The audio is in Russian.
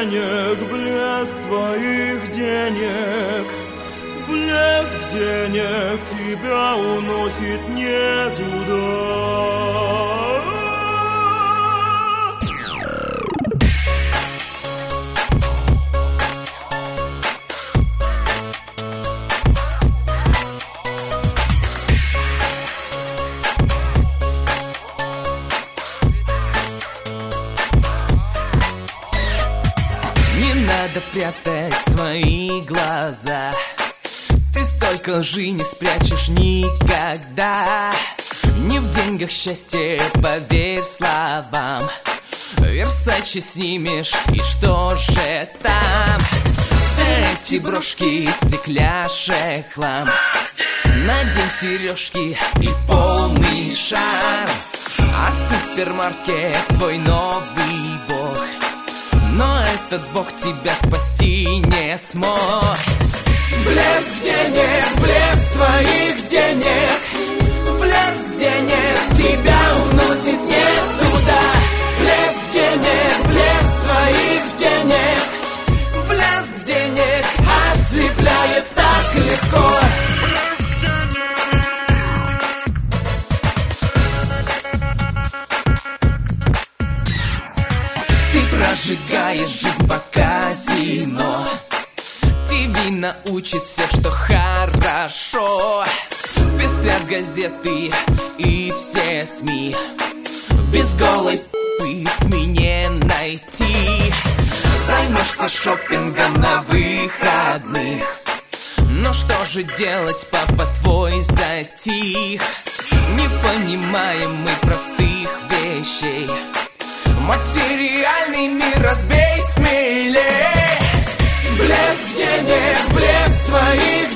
денег, блеск твоих денег. Блеск денег тебя уносит не туда. Не надо прятать свои глаза, ты столько лжи не спрячешь никогда. Не в деньгах счастье, поверь словам. Версачи снимешь, и что же там? Все эти брошки, стекляшек, хлам. Надень сережки и полный шар. А супермаркет твой новый бог, но этот бог тебя спасти не смог. Блеск денег, блеск твоих денег. Блеск денег тебя уносит не туда. Блеск денег, блеск твоих денег. Блеск денег ослепляет так легко. Ты прожигаешь жизнь по казино. ТВ научит все, что хорошо. Пестрят газеты и все СМИ. Без голой СМИ не найти. Займешься шопингом на выходных. Но что же делать, папа твой затих? Не понимаем мы простых вещей. Материальный мир разбей смелей. Блеск денег, блеск твоих